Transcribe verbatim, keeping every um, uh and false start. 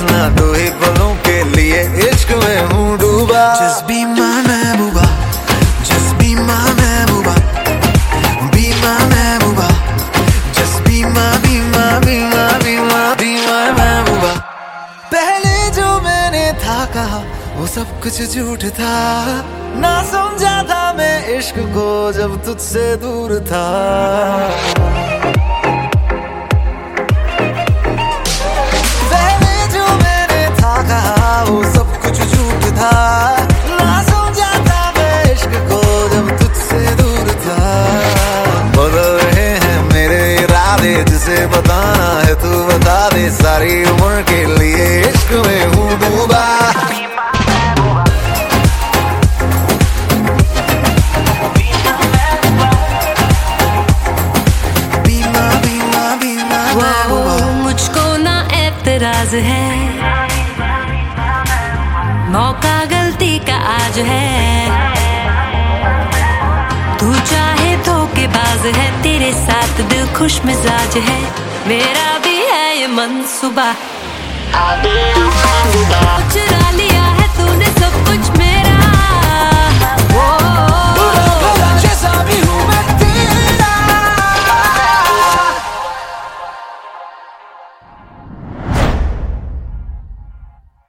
ना दो ही पलों के लिए इश्क में हूँ डूबा। Just be my Mehbooba, just be my Mehbooba, be my Mehbooba, just be my, be my, be my, be my, be my महबूबा। पहले जो मैंने था कहा वो सब कुछ झूठ था, ना समझा था मैं इश्क को जब तुझसे दूर था। पहले जो मैंने था कहा वो सब कुछ झूठ था, ना समझा था मैं इश्क को जब तुझसे दूर था। बदल रहे हैं मेरे इरादे, जिसे बताना है तू बता दे, सारी उम्र के लिए इश्क में हूँ डूबा। मुझको ना एतराज है, मौका गलती का आज है। तू चाहे धोखेबाज है, तेरे साथ दिल खुश मिजाज है, मेरा भी है ये मंसूबा।